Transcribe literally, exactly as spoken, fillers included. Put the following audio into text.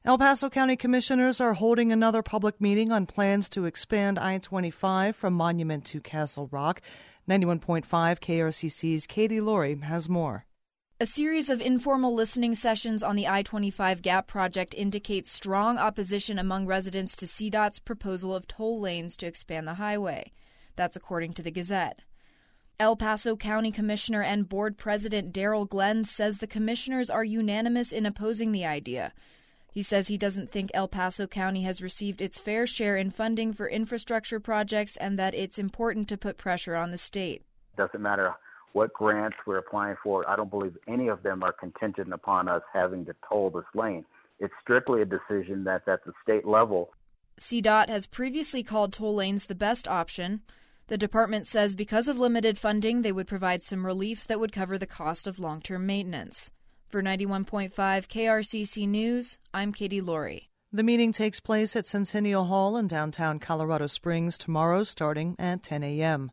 El Paso County Commissioners are holding another public meeting on plans to expand I twenty-five from Monument to Castle Rock. ninety-one point five K R C C's Katie Laurie has more. A series of informal listening sessions on the I twenty-five Gap project indicates strong opposition among residents to C DOT's proposal of toll lanes to expand the highway. That's according to the Gazette. El Paso County Commissioner and Board President Daryl Glenn says the commissioners are unanimous in opposing the idea. He says he doesn't think El Paso County has received its fair share in funding for infrastructure projects and that it's important to put pressure on the state. Doesn't matter what grants we're applying for. I don't believe any of them are contingent upon us having to toll this lane. It's strictly a decision that's at the state level. C DOT has previously called toll lanes the best option. The department says because of limited funding, they would provide some relief that would cover the cost of long-term maintenance. For ninety-one point five K R C C News, I'm Katie Laurie. The meeting takes place at Centennial Hall in downtown Colorado Springs tomorrow starting at ten a.m.